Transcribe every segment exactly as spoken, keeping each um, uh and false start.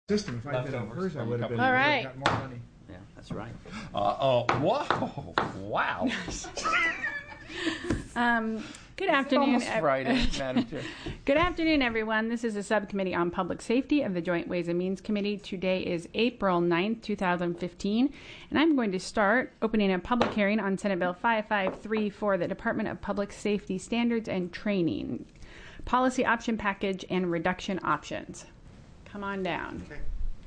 System. If I'd been on hers, I would have been. All right. Got more money. Yeah, that's right. Uh, oh, whoa. Wow. um, good afternoon. Almost Friday, Madam Chair. Good afternoon, everyone. This is the Subcommittee on Public Safety of the Joint Ways and Means Committee. Today is April ninth, two thousand fifteen, and I'm going to start opening a public hearing on Senate Bill five five three for the Department of Public Safety Standards and Training, Policy Option Package, and Reduction Options. Come on down. Okay.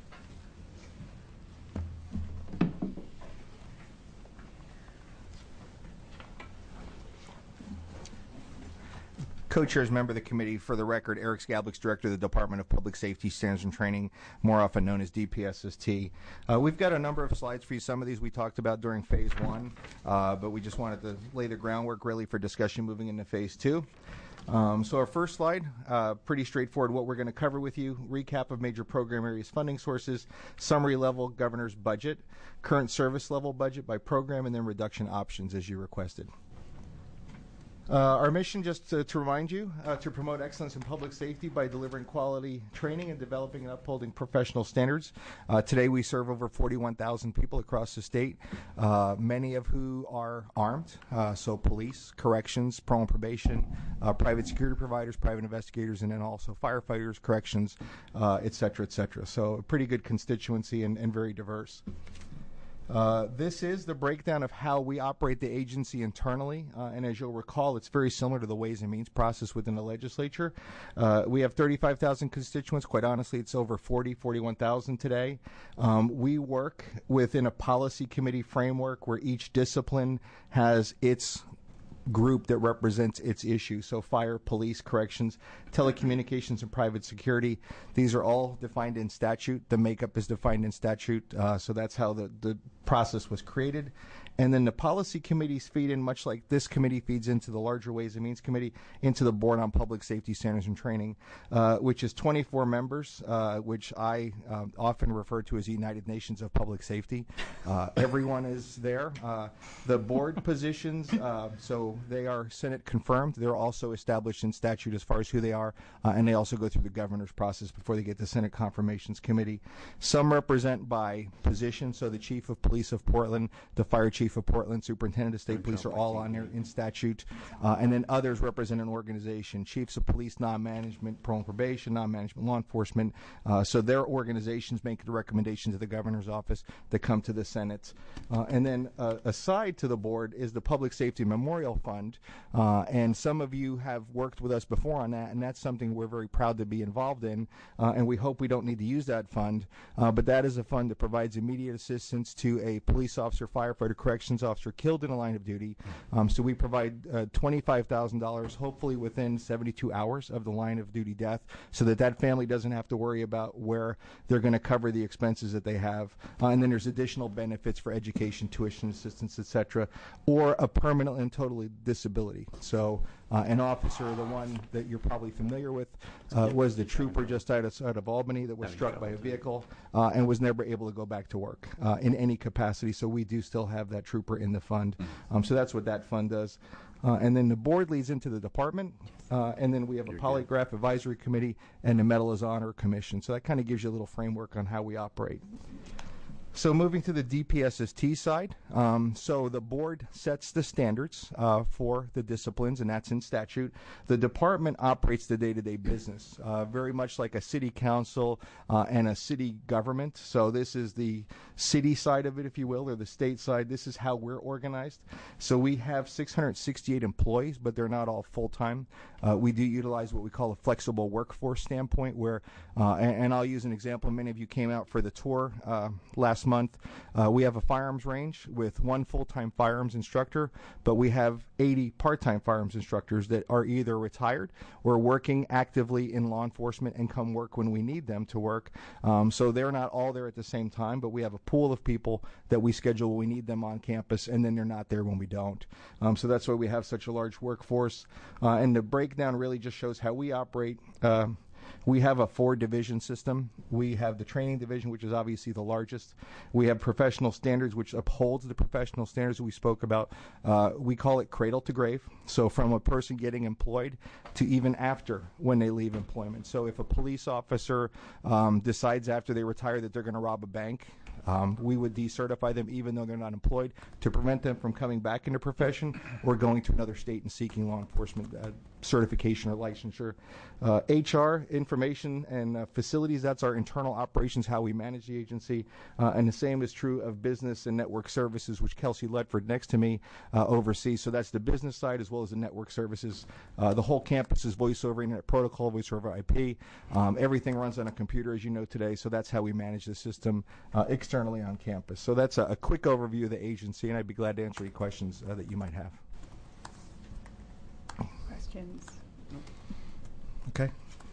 Co-chairs, member of the committee. For the record, Eric Skablik's director of the Department of Public Safety Standards and Training, more often known as D P S S T. Uh, we've got a number of slides for you. Some of these we talked about during phase one, uh, but we just wanted to lay the groundwork really for discussion moving into phase two. Um, so our first slide, uh, pretty straightforward what we're going to cover with you. Recap of major program areas, funding sources, summary level governor's budget, current service level budget by program, and then reduction options as you requested. Uh, our mission, just to, to remind you, uh, to promote excellence in public safety by delivering quality training and developing and upholding professional standards. Uh, today we serve over forty-one thousand people across the state, uh, many of who are armed, uh, so police, corrections, parole and probation, uh, private security providers, private investigators, and then also firefighters, corrections, uh, et cetera, et cetera. So a pretty good constituency and, and very diverse. Uh, this is the breakdown of how we operate the agency internally, uh, and as you'll recall, it's very similar to the Ways and Means process within the legislature. Uh, we have thirty-five thousand constituents. Quite honestly, it's over forty, forty-one thousand today. Um, we work within a policy committee framework where each discipline has its group that represents its issue. So fire, police, corrections, telecommunications, and private security. These are all defined in statute. The makeup is defined in statute. Uh, so that's how the, the process was created. And then the policy committees feed in, much like this committee feeds into the larger Ways and Means Committee, into the Board on Public Safety Standards and Training, uh, which is twenty-four members, uh, which I um, often refer to as the United Nations of Public Safety. Uh, everyone is there. Uh, the board positions, uh, so they are Senate confirmed. They're also established in statute as far as who they are, uh, and they also go through the governor's process before they get to Senate Confirmations Committee. Some represent by position, so the Chief of Police of Portland, the Fire Chief of Portland, Superintendent of State Police are all on there in statute, uh, and then others represent an organization. Chiefs of Police, non-management, parole and probation, non-management law enforcement. Uh, so their organizations make the recommendation to the governor's office that come to the Senate. Uh, and then uh, aside to the board is the Public Safety Memorial Fund, uh, and some of you have worked with us before on that, and that's something we're very proud to be involved in, uh, and we hope we don't need to use that fund, uh, but that is a fund that provides immediate assistance to a police officer, firefighter, corrections officer killed in a line of duty. Um, so we provide uh, twenty-five thousand dollars, hopefully within seventy-two hours of the line of duty death, so that that family doesn't have to worry about where they're going to cover the expenses that they have. Uh, and then there's additional benefits for education, tuition assistance, et cetera, or a permanent and total disability. So uh, an officer, the one that you're probably familiar with, uh, was the trooper just out of, out of Albany that was struck by a vehicle uh, and was never able to go back to work uh, in any capacity. So we do still have that trooper in the fund. Um, so that's what that fund does. Uh, and then the board leads into the department, uh, and then we have a polygraph advisory committee and a medal as honor commission. So that kind of gives you a little framework on how we operate. So moving to the D P S S T side, um, so the board sets the standards uh, for the disciplines, and that's in statute. The department operates the day-to-day business, uh, very much like a city council uh, and a city government. So this is the city side of it, if you will, or the state side. This is how we're organized. So we have six hundred sixty-eight employees, but they're not all full-time. Uh, we do utilize what we call a flexible workforce standpoint, where, uh, and, and I'll use an example. Many of you came out for the tour uh, last month. Uh, we have a firearms range with one full-time firearms instructor, but we have eighty part-time firearms instructors that are either retired or working actively in law enforcement and come work when we need them to work. Um, so they're not all there at the same time, but we have a pool of people that we schedule when we need them on campus, and then they're not there when we don't. Um, so that's why we have such a large workforce. Uh, and the breakdown really just shows how we operate. Uh, We have a four-division system. We have the training division, which is obviously the largest. We have professional standards, which upholds the professional standards that we spoke about. Uh, we call it cradle to grave. So from a person getting employed to even after when they leave employment. So if a police officer um, decides after they retire that they're going to rob a bank, Um, we would decertify them even though they're not employed to prevent them from coming back into profession or going to another state and seeking law enforcement uh, certification or licensure. Uh, H R, information and uh, facilities, that's our internal operations, how we manage the agency. Uh, and the same is true of business and network services, which Kelsey Ledford next to me uh, oversees. So that's the business side as well as the network services. Uh, the whole campus is voice over internet protocol, voice over I P. Um, everything runs on a computer, as you know today. So that's how we manage the system uh, externally on campus. So that's a, a quick overview of the agency, and I'd be glad to answer any questions uh, that you might have. Questions? Okay.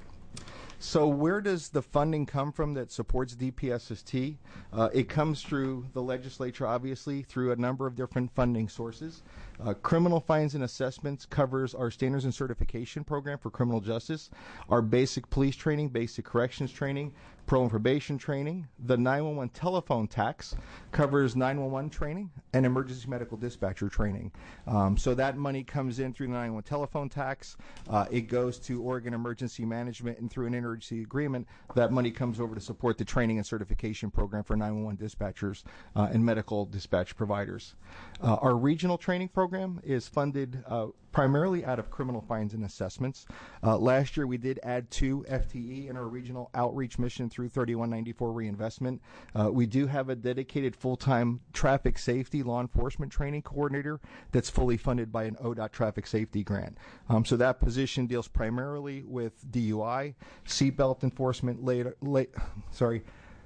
So where does the funding come from that supports D P S S T? Uh, it comes through the legislature, obviously, through a number of different funding sources. Uh, criminal fines and assessments covers our standards and certification program for criminal justice, our basic police training, basic corrections training, parole and probation training. The nine one one telephone tax covers nine one one training and emergency medical dispatcher training. Um, so that money comes in through the nine one one telephone tax. Uh, it goes to Oregon Emergency Management, and through an interagency agreement, that money comes over to support the training and certification program for nine one one dispatchers uh, and medical dispatch providers. Uh, our regional training program is funded uh, primarily out of criminal fines and assessments. Uh, last year, we did add two F T E in our regional outreach mission through thirty-one ninety-four reinvestment. Uh, we do have a dedicated full-time traffic safety law enforcement training coordinator that's fully funded by an O D O T traffic safety grant. Um, so that position deals primarily with D U I, seatbelt enforcement, later, late, sorry,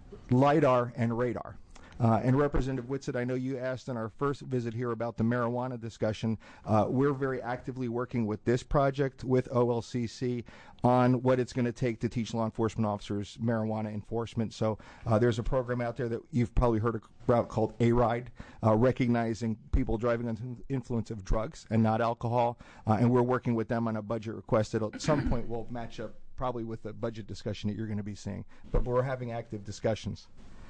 LiDAR, and radar. Uh, and Representative Whitsett, I know you asked on our first visit here about the marijuana discussion. Uh, we're very actively working with this project with O L C C on what it's going to take to teach law enforcement officers marijuana enforcement. So uh, there's a program out there that you've probably heard about called A-RIDE, uh, recognizing people driving under the influence of drugs and not alcohol. Uh, and we're working with them on a budget request that at some point will match up probably with the budget discussion that you're going to be seeing. But we're having active discussions.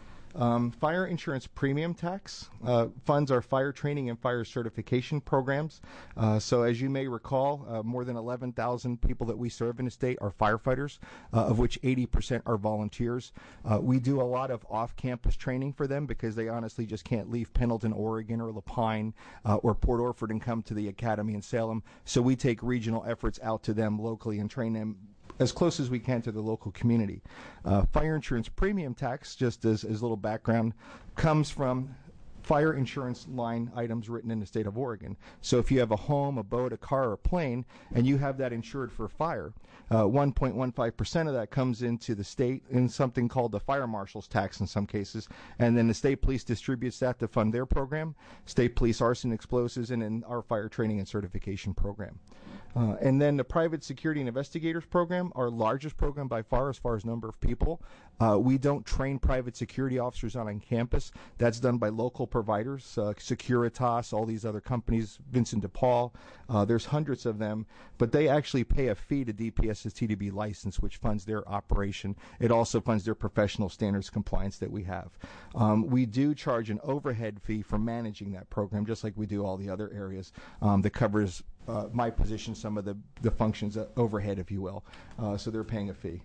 Um, fire insurance premium tax uh, funds our fire training and fire certification programs. Uh, so as you may recall, uh, more than eleven thousand people that we serve in the state are firefighters, uh, of which eighty percent are volunteers. Uh, we do a lot of off-campus training for them because they honestly just can't leave Pendleton, Oregon, or La Pine, uh, or Port Orford and come to the academy in Salem. So we take regional efforts out to them locally and train them as close as we can to the local community. Uh, fire insurance premium tax, just as, as a little background, comes from fire insurance line items written in the state of Oregon. So if you have a home, a boat, a car, or a plane, and you have that insured for fire, uh, one point one five percent of that comes into the state in something called the fire marshal's tax in some cases, and then the state police distributes that to fund their program, state police arson explosives, and in our fire training and certification program. Uh, and then the private security and investigators program, our largest program by far as far as number of people. Uh, we don't train private security officers out on campus. That's done by local providers, uh, Securitas, all these other companies, Vincent DePaul. Uh, there's hundreds of them, but they actually pay a fee to D P S S T to be licensed, which funds their operation. It also funds their professional standards compliance that we have. Um, we do charge an overhead fee for managing that program, just like we do all the other areas um, that covers Uh, my position, some of the, the functions uh, overhead, if you will. Uh, so they're paying a fee.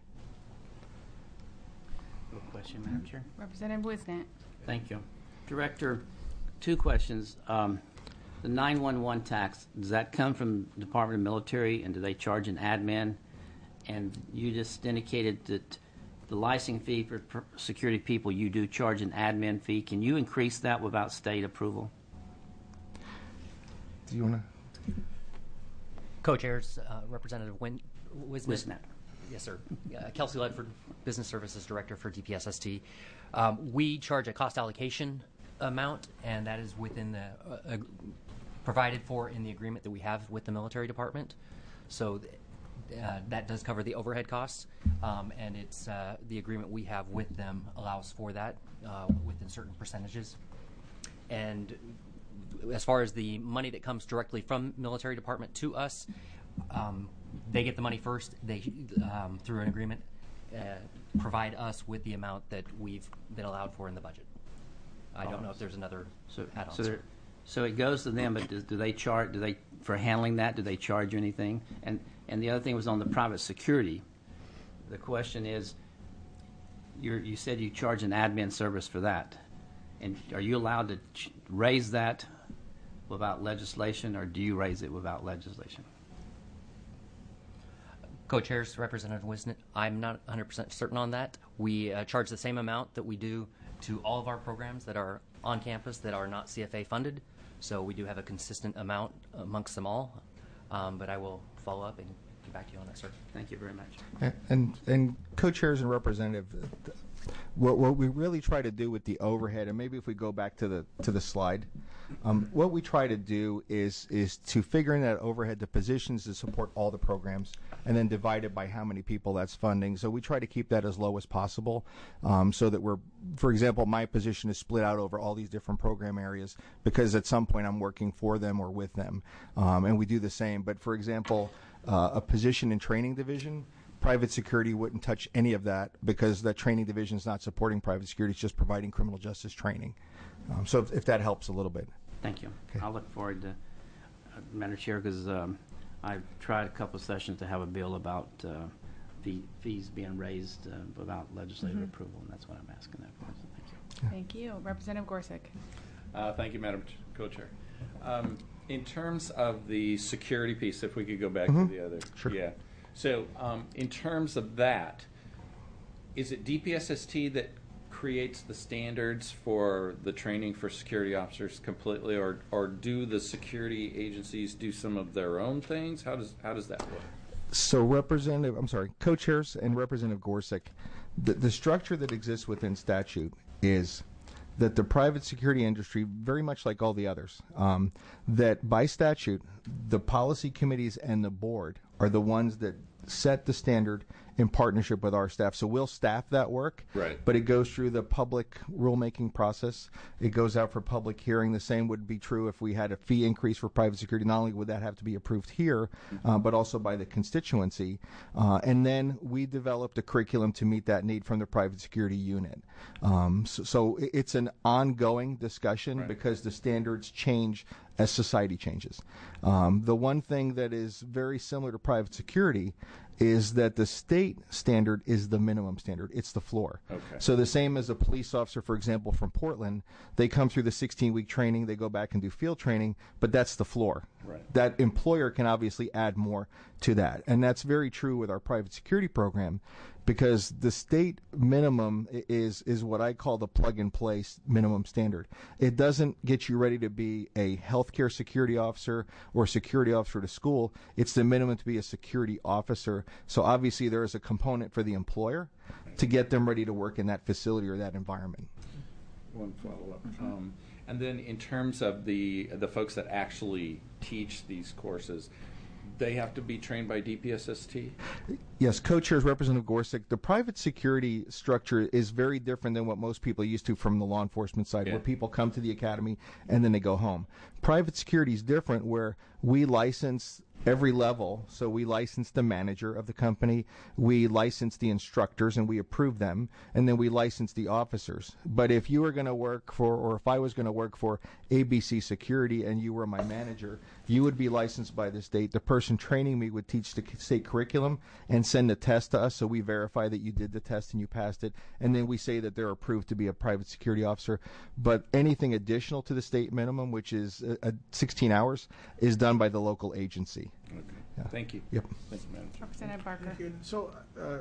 Question, Madam Chair. Representative Wisnett. Thank you. Director, two questions. Um, the nine one one tax, does that come from the Department of Military, and do they charge an admin? And you just indicated that the licensing fee for per security people, you do charge an admin fee. Can you increase that without state approval? Do you want to? Co-chairs, uh, Representative Win Wisnett. Wisnett. Yes, sir. Uh, Kelsey Ledford, Business Services Director for D P S S T. Um, we charge a cost allocation amount, and that is within the uh, uh, provided for in the agreement that we have with the military department. So th uh, that does cover the overhead costs, um, and it's uh, the agreement we have with them allows for that uh, within certain percentages. And as far as the money that comes directly from military department to us, um, they get the money first. They um, through an agreement, uh, provide us with the amount that we've been allowed for in the budget. I don't know if there's another So, add-on. so, there- so it goes to them, but do, do they charge? Do they for handling that? Do they charge you anything? And and the other thing was on the private security. The question is, you you said you charge an admin service for that, and are you allowed to ch- raise that without legislation, or do you raise it without legislation? Co-chairs, Representative Wisnett, I'm not one hundred percent certain on that. We uh, charge the same amount that we do to all of our programs that are on campus that are not C F A funded. So we do have a consistent amount amongst them all. Um, but I will follow up and get back to you on that, sir. Thank you very much. And and, and co-chairs and representative, th- what, what we really try to do with the overhead, and maybe if we go back to the to the slide, um, what we try to do is is to figure in that overhead the positions to support all the programs, and then divide it by how many people that's funding. So we try to keep that as low as possible, um, so that we're, for example, my position is split out over all these different program areas because at some point I'm working for them or with them, um, and we do the same. But for example, uh, a position in training division, private security wouldn't touch any of that because that training division is not supporting private security; it's just providing criminal justice training. Um, so if, if that helps a little bit. Thank you. Okay. I'll look forward to, uh, Madam Chair, because um, I've tried a couple of sessions to have a bill about uh, fee, fees being raised uh, without legislative Mhm. approval, and that's what I'm asking that for. So thank you. Thank you. Representative Gorsuch. Uh, thank you, Madam Ch- Co-Chair. Um, in terms of the security piece, if we could go back Mhm. to the other. Sure. Yeah. So um, in terms of that, is it D P S S T that creates the standards for the training for security officers completely, or, or do the security agencies do some of their own things? How does how does that work? So Representative, I'm sorry, co-chairs and Representative Gorsuch, the, the structure that exists within statute is that the private security industry, very much like all the others, um, that by statute, the policy committees and the board are the ones that set the standard in partnership with our staff. So we'll staff that work, Right. but it goes through the public rulemaking process. It goes out for public hearing. The same would be true if we had a fee increase for private security. Not only would that have to be approved here, uh, but also by the constituency. Uh, and then we developed a curriculum to meet that need from the private security unit. Um, so, so it- it's an ongoing discussion Right. because the standards change as society changes. Um, the one thing that is very similar to private security is that the state standard is the minimum standard. It's the floor. Okay. So the same as a police officer, for example, from Portland, they come through the sixteen-week training, they go back and do field training, but that's the floor. Right. That employer can obviously add more to that. And that's very true with our private security program because the state minimum i- is is what I call the plug and play s- minimum standard. It doesn't get you ready to be a healthcare security officer or security officer to school. It's the minimum to be a security officer. So obviously there is a component for the employer to get them ready to work in that facility or that environment. One follow-up. Um, and then in terms of the the folks that actually teach these courses, they have to be trained by D P S S T? Yes, co-chairs Representative Gorsuch. The private security structure is very different than what most people are used to from the law enforcement side, Yeah. where people come to the academy and then they go home. Private security is different, where we license every level. So we license the manager of the company, we license the instructors, and we approve them, and then we license the officers. But if you were going to work for, or if I was going to work for A B C Security and you were my manager, you would be licensed by the state. The person training me would teach the state curriculum and send a test to us, so we verify that you did the test and you passed it, and then we say that they're approved to be a private security officer. But anything additional to the state minimum, which is uh, uh, sixteen hours, is done by the local agency. Okay. Yeah. Thank you. Yep. Thank you, Madam Chair. Representative Barker. Thank you. So, uh,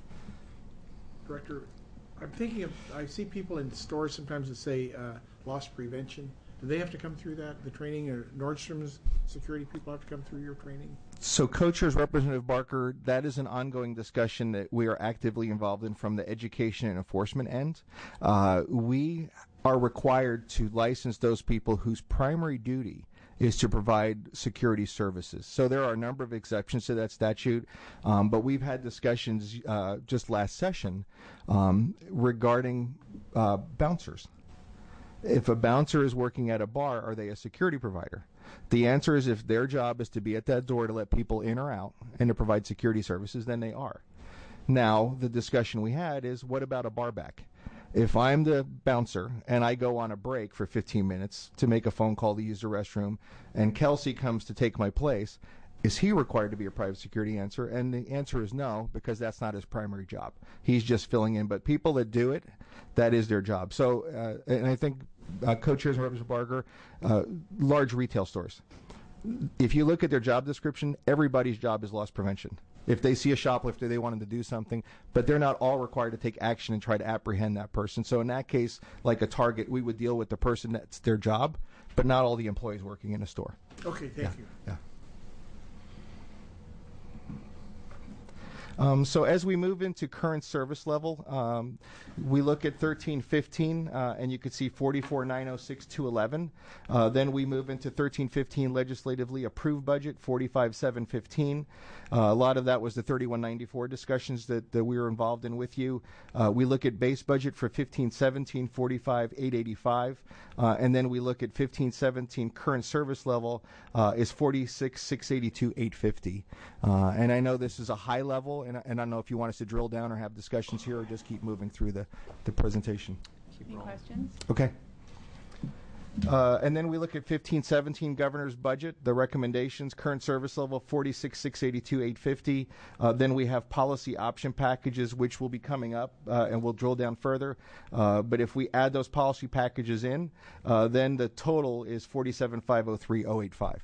Director, I'm thinking of, I see people in stores sometimes that say uh, loss prevention. Do they have to come through that, the training, or Nordstrom's security people have to come through your training? So, co-chairs Representative Barker, that is an ongoing discussion that we are actively involved in from the education and enforcement end. Uh, we are required to license those people whose primary duty is to provide security services. So there are a number of exceptions to that statute, um, but we've had discussions uh, just last session um, regarding uh, bouncers. If a bouncer is working at a bar, are they a security provider? The answer is if their job is to be at that door to let people in or out and to provide security services, then they are. Now, the discussion we had is, what about a bar back? If I'm the bouncer and I go on a break for fifteen minutes to make a phone call to use the restroom, and Kelsey comes to take my place, is he required to be a private security answer? And the answer is no, because that's not his primary job. He's just filling in. But people that do it, that is their job. So, uh, and I think uh, Co-Chairs and Representative Barger, uh, large retail stores. If you look at their job description, everybody's job is loss prevention. If they see a shoplifter, they want them to do something, but they're not all required to take action and try to apprehend that person. So in that case, like a Target, we would deal with the person that's their job, but not all the employees working in a store. Okay, thank Yeah, you. yeah. Um, so as we move into current service level, um, we look at thirteen fifteen, uh, and you can see forty-four nine oh six two eleven. Uh, then we move into thirteen fifteen legislatively approved budget, forty-five seven fifteen. Uh, a lot of that was the thirty-one ninety-four discussions that, that we were involved in with you. Uh, we look at base budget for fifteen seventeen, forty-five eight eighty-five. Uh, and then we look at fifteen seventeen current service level uh, is forty-six six eighty-two eight fifty. Uh, and I know this is a high level, and, and I don't know if you want us to drill down or have discussions here or just keep moving through the, the presentation. Any questions? Okay. Uh, and then we look at fifteen seventeen governor's budget, the recommendations, current service level forty-six six eighty-two eight fifty. Uh, then we have policy option packages, which will be coming up, uh, and we'll drill down further. Uh, but if we add those policy packages in, uh, then the total is forty-seven five oh three oh eighty-five.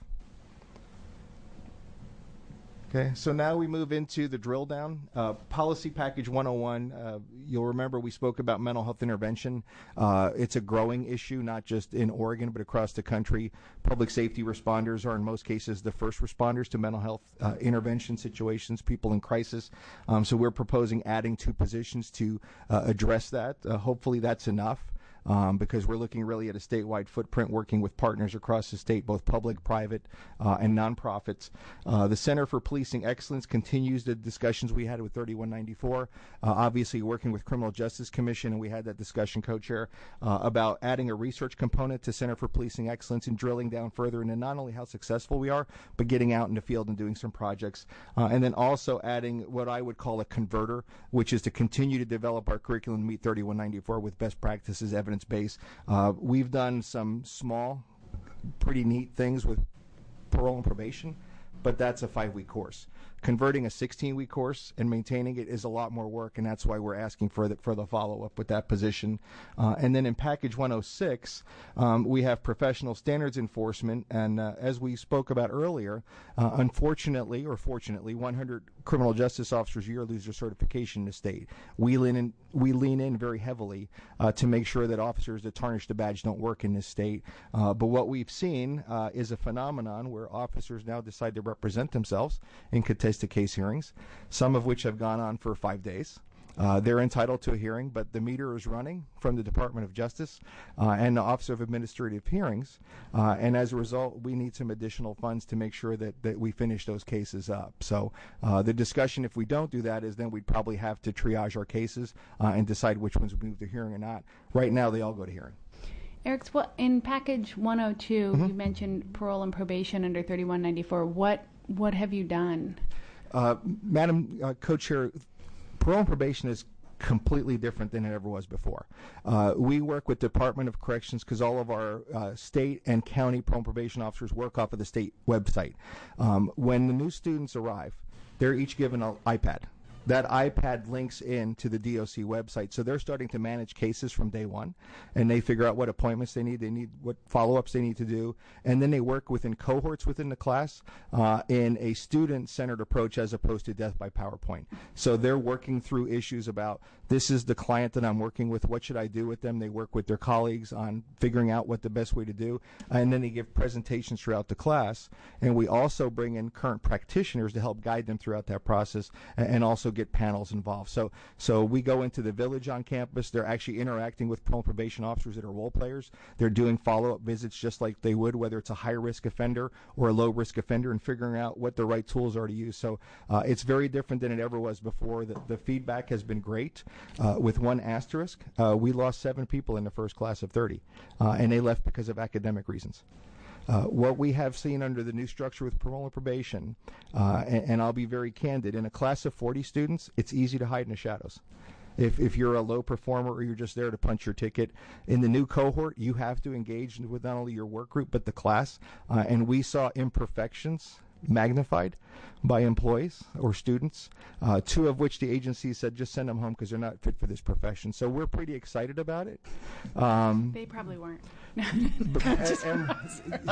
Okay, so now we move into the drill down. Uh, policy package one oh one, uh, you'll remember we spoke about mental health intervention. Uh, it's a growing issue, not just in Oregon, but across the country. Public safety responders are in most cases the first responders to mental health uh, intervention situations, people in crisis. Um, so we're proposing adding two positions to uh, address that. Uh, hopefully that's enough. Um, because we're looking really at a statewide footprint, working with partners across the state, both public, private, uh, and nonprofits. Uh, the Center for Policing Excellence continues the discussions we had with thirty-one ninety-four. Uh, obviously, working with Criminal Justice Commission, and we had that discussion, Co-Chair, uh, about adding a research component to Center for Policing Excellence and drilling down further into not only how successful we are, but getting out in the field and doing some projects. Uh, and then also adding what I would call a converter, which is to continue to develop our curriculum to meet thirty-one ninety-four with best practices, evidence base. Uh, we've done some small, pretty neat things with parole and probation, but that's a five-week course. Converting a sixteen-week course and maintaining it is a lot more work, and that's why we're asking for the, for the follow-up with that position. Uh, and then in package one oh six, um, we have professional standards enforcement, and uh, as we spoke about earlier, uh, unfortunately or fortunately, one hundred criminal justice officers a year lose their certification in the state. We lean in, we lean in very heavily uh, to make sure that officers that tarnish the badge don't work in this state. Uh, but what we've seen uh, is a phenomenon where officers now decide to represent themselves in contested case hearings, some of which have gone on for five days. Uh, they're entitled to a hearing, but the meter is running from the Department of Justice uh, and the Office of Administrative Hearings, uh, and as a result, we need some additional funds to make sure that, that we finish those cases up. So uh, the discussion, if we don't do that, is then we'd probably have to triage our cases uh, and decide which ones we move to hearing or not. Right now, they all go to hearing. Eric, what in package one oh two, Mm-hmm. you mentioned parole and probation under thirty-one ninety-four. What what have you done? Uh, Madam uh, Co-Chair, parole and probation is completely different than it ever was before. Uh, we work with Department of Corrections because all of our uh, state and county parole and probation officers work off of the state website. Um, when the new students arrive, they're each given an iPad. That iPad links in to the D O C website, so they're starting to manage cases from day one, and they figure out what appointments they need, they need what follow-ups they need to do, and then they work within cohorts within the class uh, in a student-centered approach as opposed to death by PowerPoint. So they're working through issues about, this is the client that I'm working with, what should I do with them? They work with their colleagues on figuring out what the best way to do, and then they give presentations throughout the class, and we also bring in current practitioners to help guide them throughout that process, and also get panels involved. So so we go into the village on campus. They're actually interacting with parole and probation officers that are role players. They're doing follow-up visits just like they would, whether it's a high-risk offender or a low-risk offender, and figuring out what the right tools are to use. So uh, it's very different than it ever was before. The, the feedback has been great. Uh, with one asterisk, uh, we lost seven people in the first class of thirty, uh, and they left because of academic reasons. Uh, what we have seen under the new structure with parole and probation, uh, and, and I'll be very candid, in a class of forty students, it's easy to hide in the shadows. If, if you're a low performer or you're just there to punch your ticket, in the new cohort, you have to engage with not only your work group but the class. Uh, and we saw imperfections magnified by employees or students, uh, two of which the agency said just send them home because they're not fit for this profession. So we're pretty excited about it. Um, They probably weren't. but- and, and,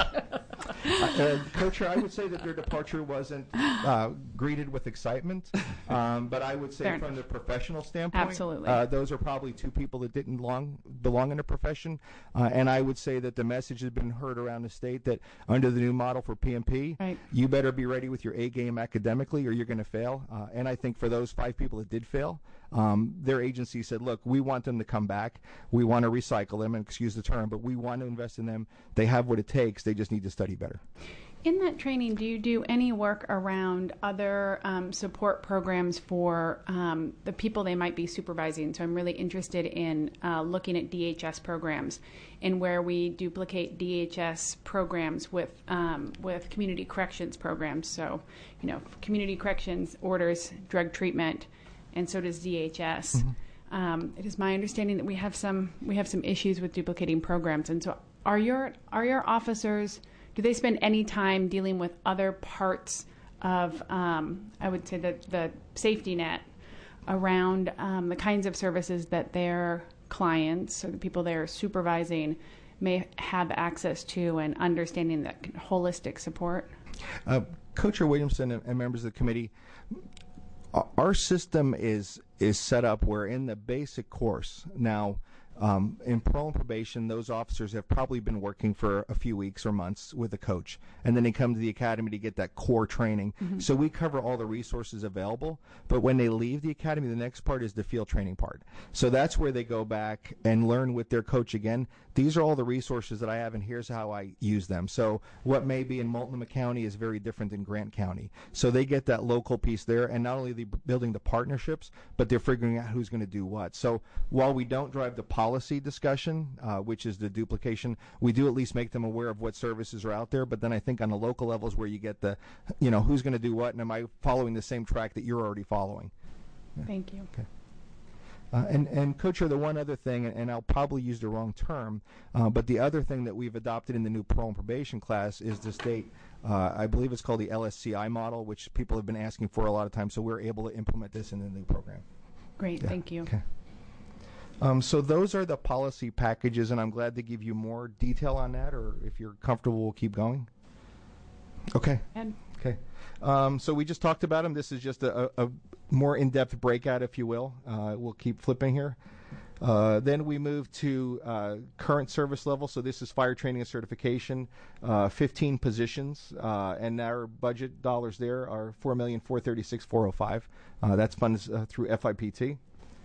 uh, Coach, I would say that their departure wasn't uh, greeted with excitement, um, but I would say Fair from enough. the professional standpoint, Absolutely. uh, those are probably two people that didn't long, belong in the profession. Uh, and I would say that the message has been heard around the state that under the new model for P M P, Right. you better be ready with your A game academically or you're going to fail. Uh, and I think for those five people that did fail, um, their agency said, look, we want them to come back. We want to recycle them, and excuse the term, but we want to invest in them. They have what it takes. They just need to study better. In that training, do you do any work around other um, support programs for um, the people they might be supervising? So I'm really interested in uh, looking at D H S programs and where we duplicate D H S programs with um, with community corrections programs. So, you know, community corrections orders drug treatment, and so does D H S. Mm-hmm. Um, it is my understanding that we have some we have some issues with duplicating programs. And so, are your are your officers, do they spend any time dealing with other parts of, um, I would say, the, the safety net around um, the kinds of services that their clients or the people they're supervising may have access to, and understanding that holistic support? Uh, Coach Williamson and, and members of the committee, our- our system is is set up where in the basic course now, Um, in parole and probation, those officers have probably been working for a few weeks or months with a coach, and then they come to the academy to get that core training. Mm-hmm. So we cover all the resources available, but when they leave the academy, the next part is the field training part. So that's where they go back and learn with their coach again. These are all the resources that I have, and here's how I use them. So what may be in Multnomah County is very different than Grant County. So they get that local piece there, and not only are they building the partnerships, but they're figuring out who's going to do what. So while we don't drive the policy discussion, uh, which is the duplication, we do at least make them aware of what services are out there. But then I think on the local levels where you get the, you know, who's going to do what, and am I following the same track that you're already following? Yeah. Thank you. Okay. Uh, and, and Coach, the one other thing, and I'll probably use the wrong term, uh, but the other thing that we've adopted in the new parole and probation class is the state, uh, I believe it's called the L S C I model, which people have been asking for a lot of times, so we're able to implement this in the new program. Great, Yeah. thank you. Okay. Um, so those are the policy packages, and I'm glad to give you more detail on that, or if you're comfortable, we'll keep going. Okay. Ed? Okay. Um, so we just talked about them. This is just a, a, a more in-depth breakout, if you will. Uh, we'll keep flipping here. Uh, then we move to uh, current service level. So this is fire training and certification, uh, fifteen positions, uh, and our budget dollars there are four million four hundred thirty-six thousand four hundred five. Uh, that's funded uh, through F I P T.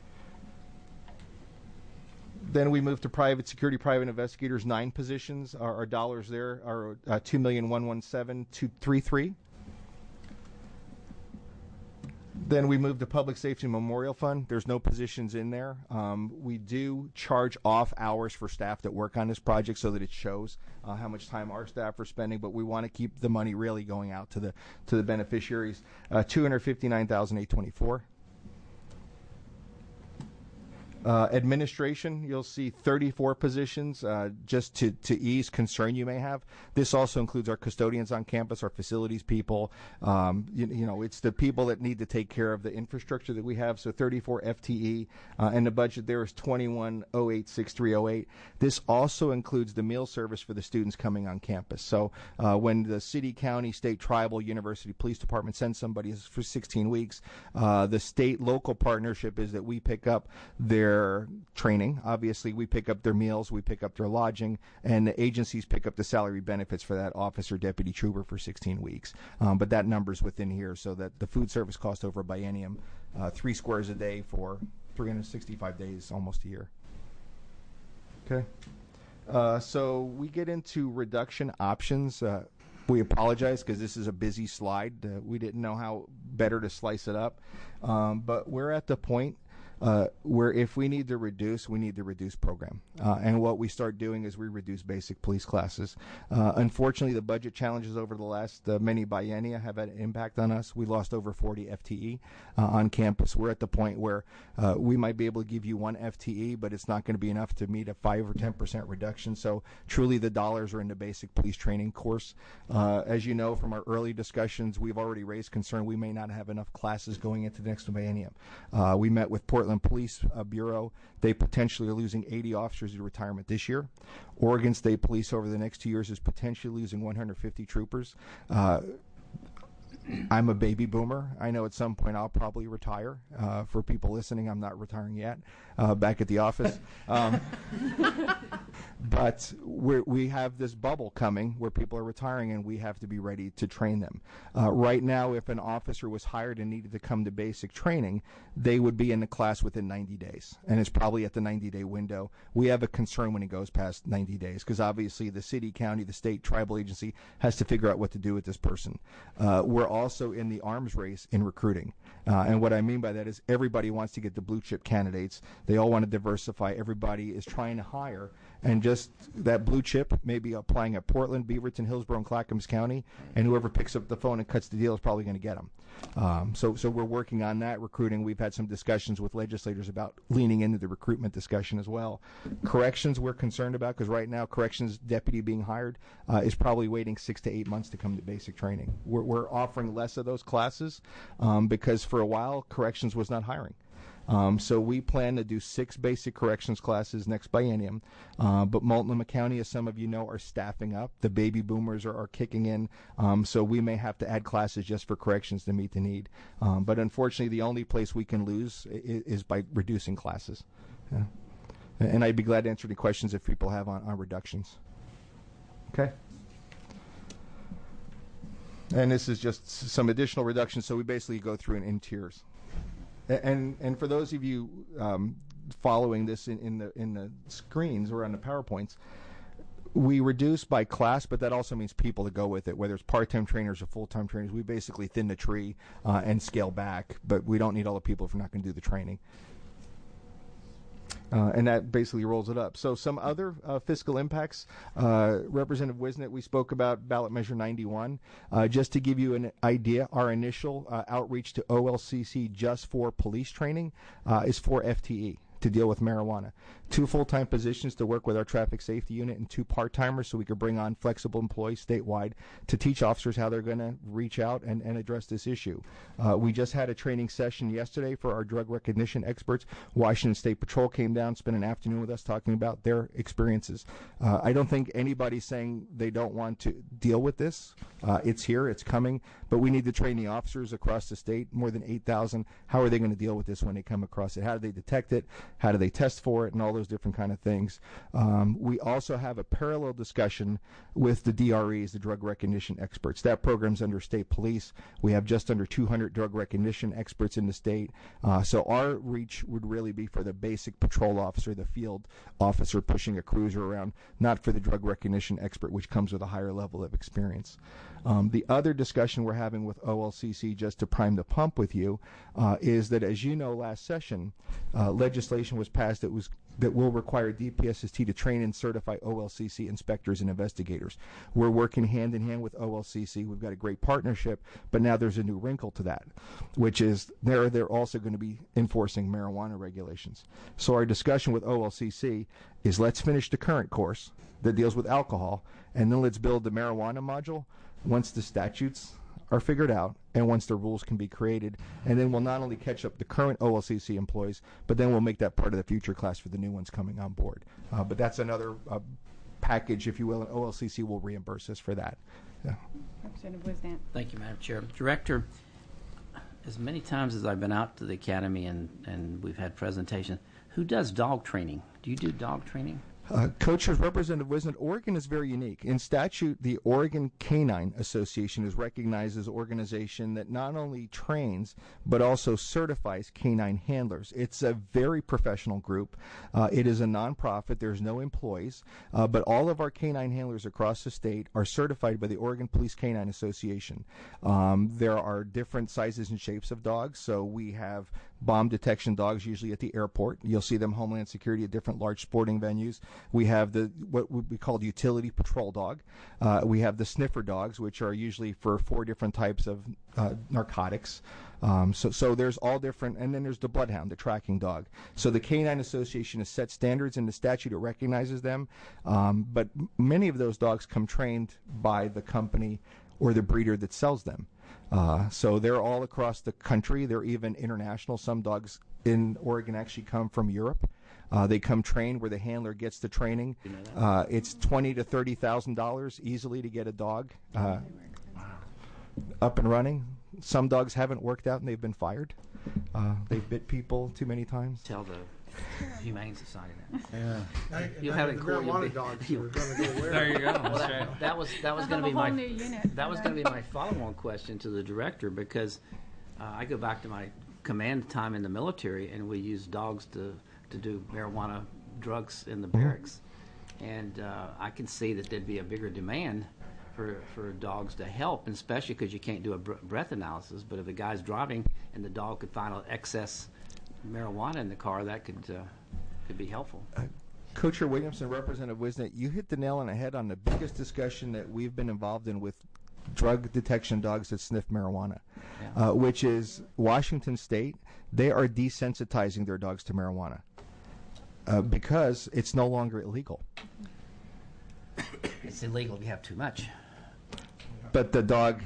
Then we move to private security, private investigators, nine positions. Our, our dollars there are uh, two million one hundred seventeen thousand two hundred thirty-three. Then we move to Public Safety Memorial Fund. There's no positions in there. Um, we do charge off hours for staff that work on this project so that it shows uh, how much time our staff are spending, but we want to keep the money really going out to the to the beneficiaries. Uh, two hundred fifty-nine thousand eight hundred twenty-four. Uh, administration, you'll see thirty-four positions, uh, just to, to ease concern you may have. This also includes our custodians on campus, our facilities people. Um, you, you know, it's the people that need to take care of the infrastructure that we have. So thirty-four F T E, uh, and the budget there is twenty-one oh eight six three oh eight. This also includes the meal service for the students coming on campus. So uh, when the city, county, state, tribal, university, police department sends somebody for sixteen weeks, uh, the state local partnership is that we pick up their Their training. Obviously, we pick up their meals, we pick up their lodging, and the agencies pick up the salary benefits for that officer, deputy, trooper for sixteen weeks. Um, but that number's within here, so that the food service cost over a biennium, uh, three squares a day for three hundred sixty-five days, almost a year. Okay. Uh, so we get into reduction options. Uh, we apologize because this is a busy slide. Uh, we didn't know how better to slice it up, um, but we're at the point uh, where if we need to reduce, we need to reduce program. Uh, and what we start doing is we reduce basic police classes. Uh, unfortunately, the budget challenges over the last uh, many biennia have had an impact on us. We lost over forty F T E uh, on campus. We're at the point where uh, we might be able to give you one F T E, but it's not going to be enough to meet a five or ten percent reduction. So truly the dollars are in the basic police training course. Uh, as you know from our early discussions, we've already raised concern we may not have enough classes going into the next biennium. Uh, we met with Portland Police uh, Bureau. They potentially are losing eighty officers to retirement this year. Oregon State Police over the next two years is potentially losing one hundred fifty troopers. Uh, I'm a baby boomer. I know at some point I'll probably retire. Uh, for people listening, I'm not retiring yet. Uh, back at the office. Um, but we're, we have this bubble coming where people are retiring, and we have to be ready to train them. Uh, right now, if an officer was hired and needed to come to basic training, they would be in the class within ninety days, and it's probably at the ninety-day window. We have a concern when it goes past ninety days, because obviously the city, county, the state, tribal agency has to figure out what to do with this person. Uh, we're also in the arms race in recruiting, uh, and what I mean by that is everybody wants to get the blue chip candidates. They all want to diversify. Everybody is trying to hire, and just that blue chip may be applying at Portland, Beaverton, Hillsborough, and Clackamas County, and whoever picks up the phone and cuts the deal is probably going to get them. Um, so, so we're working on that recruiting. We've had some discussions with legislators about leaning into the recruitment discussion as well. Corrections we're concerned about, because right now corrections deputy being hired uh, is probably waiting six to eight months to come to basic training. We're, we're offering less of those classes um, because for a while corrections was not hiring. Um, so we plan to do six basic corrections classes next biennium, uh, but Multnomah County, as some of you know, are staffing up. The baby boomers are, are kicking in, um, so we may have to add classes just for corrections to meet the need. Um, but unfortunately, the only place we can lose is, is by reducing classes. Yeah. And I'd be glad to answer any questions if people have on, on reductions. Okay. And this is just some additional reductions, so we basically go through in, in tiers. And and for those of you um, following this in, in the in the screens or on the PowerPoints, we reduce by class, but that also means people to go with it, whether it's part-time trainers or full-time trainers. We basically thin the tree uh, and scale back, but we don't need all the people if we're not going to do the training. Uh, and that basically rolls it up. So some other uh, fiscal impacts. Uh, Representative Wisnet, we spoke about ballot measure ninety-one. Uh, just to give you an idea, our initial uh, outreach to O L C C just for police training uh, is for F T E to deal with marijuana. Two full-time positions to work with our traffic safety unit and two part-timers so we could bring on flexible employees statewide to teach officers how they're going to reach out and, and address this issue. Uh, we just had a training session yesterday for our drug recognition experts. Washington State Patrol came down, spent an afternoon with us talking about their experiences. Uh, I don't think anybody's saying they don't want to deal with this. Uh, it's here, it's coming, but we need to train the officers across the state, more than eight thousand. How are they going to deal with this when they come across it? How do they detect it? How do they test for it, and all those different kind of things. Um, we also have a parallel discussion with the D R Es, the drug recognition experts. That program's under state police. We have just under two hundred drug recognition experts in the state. Uh, so our reach would really be for the basic patrol officer, the field officer pushing a cruiser around, not for the drug recognition expert, which comes with a higher level of experience. Um, the other discussion we're having with O L C C, just to prime the pump with you, uh, is that, as you know, last session, uh, legislation was passed that was that will require D P S S T to train and certify O L C C inspectors and investigators. We're working hand in hand with O L C C. We've got a great partnership, but now there's a new wrinkle to that, which is they're, they're also going to be enforcing marijuana regulations. So our discussion with O L C C is let's finish the current course that deals with alcohol, and then let's build the marijuana module once the statutes are figured out and once the rules can be created, and then we'll not only catch up the current O L C C employees, but then we'll make that part of the future class for the new ones coming on board. Uh, but that's another uh, package, if you will, and O L C C will reimburse us for that. Yeah. Representative Wisnant. Thank you, Madam Chair. Director, as many times as I've been out to the academy and, and we've had presentations, who does dog training? Do you do dog training? Uh, Coaches, Representative Wisnet, Oregon is very unique. In statute, the Oregon Canine Association is recognized as an organization that not only trains, but also certifies canine handlers. It's a very professional group. Uh, it is a nonprofit. There's no employees, uh, but all of our canine handlers across the state are certified by the Oregon Police Canine Association. Um, there are different sizes and shapes of dogs, so we have bomb detection dogs, usually at the airport. You'll see them Homeland Security at different large sporting venues. We have the what would be called utility patrol dog. Uh, we have the sniffer dogs, which are usually for four different types of uh, narcotics. Um, so, so there's all different, and then there's the bloodhound, the tracking dog. So the Canine Association has set standards in the statute; it recognizes them. Um, but many of those dogs come trained by the company or the breeder that sells them. Uh, so they're all across the country. They're even international. Some dogs in Oregon actually come from Europe. Uh, they come trained where the handler gets the training. You know that? Uh, it's twenty to thirty thousand dollars easily to get a dog uh, up and running. Some dogs haven't worked out and they've been fired. Uh, they've bit people too many times. Tell the Humane Society that. Yeah. I- You'll and have the it cool, you'll marijuana be- dogs you- are going to go where? There you go. Well, That's that, right. that was that was They'll going to have be a whole my new unit. that was going to be my follow-on question to the director, because uh, I go back to my command time in the military, and we use dogs to to do marijuana drugs in the barracks, and uh, I can see that there'd be a bigger demand for for dogs to help, and especially because you can't do a br- breath analysis. But if a guy's driving and the dog could find an excess marijuana in the car, that could uh, could be helpful. Coach Williamson, Representative Wisnet, you hit the nail on the head on the biggest discussion that we've been involved in with drug detection dogs that sniff marijuana, Yeah. uh, which is Washington State. They are desensitizing their dogs to marijuana uh, because it's no longer illegal. It's illegal if you have too much. But the dog,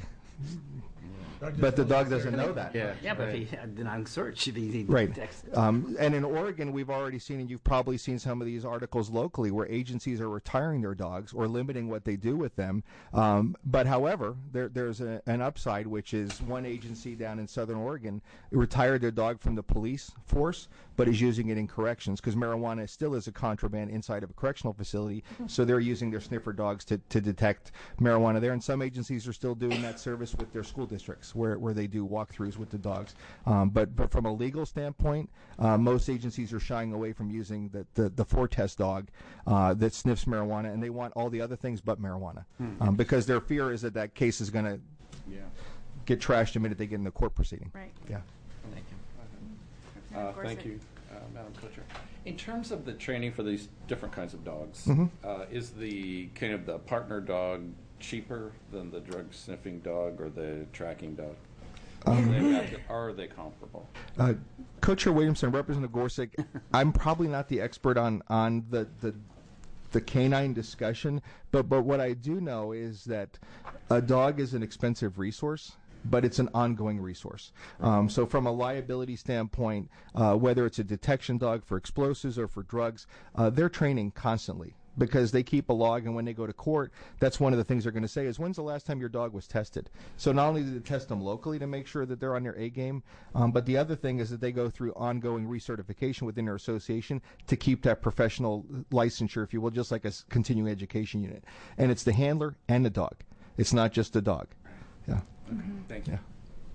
Dog just but the knows dog it's there. doesn't know that. Yeah. Yeah, but if he had denying search, if he Right. detects- Um, and in Oregon, we've already seen, and you've probably seen some of these articles locally, where agencies are retiring their dogs or limiting what they do with them. Um, but however, there, there's a, an upside, which is one agency down in Southern Oregon retired their dog from the police force, but is using it in corrections because marijuana still is a contraband inside of a correctional facility. So they're using their sniffer dogs to, to detect marijuana there. And some agencies are still doing that service with their school districts, where, where they do walkthroughs with the dogs. Um, but, but from a legal standpoint, uh, most agencies are shying away from using the, the, the four-test dog uh, that sniffs marijuana, and they want all the other things but marijuana um, because their fear is that that case is going to Yeah. get trashed the minute they get in the court proceeding. Right. Yeah. Thank you. Uh, Of course thank it- you, uh, Madam Co-Chair. In terms of the training for these different kinds of dogs, Mhm. uh, is the kind of the partner dog cheaper than the drug sniffing dog or the tracking dog? Are they, are they comparable? Uh, Co-Chair Williamson, Representative Gorsuch, I'm probably not the expert on, on the, the the canine discussion, but, but what I do know is that a dog is an expensive resource, but it's an ongoing resource. Um, so from a liability standpoint, uh, whether it's a detection dog for explosives or for drugs, uh, they're training constantly because they keep a log, and when they go to court, that's one of the things they're going to say is, when's the last time your dog was tested? So not only do they test them locally to make sure that they're on their A game, um, but the other thing is that they go through ongoing recertification within their association to keep that professional licensure, if you will, just like a s- continuing education unit. And it's the handler and the dog. It's not just the dog. Yeah. Thank you. Yeah.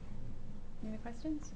Any other questions?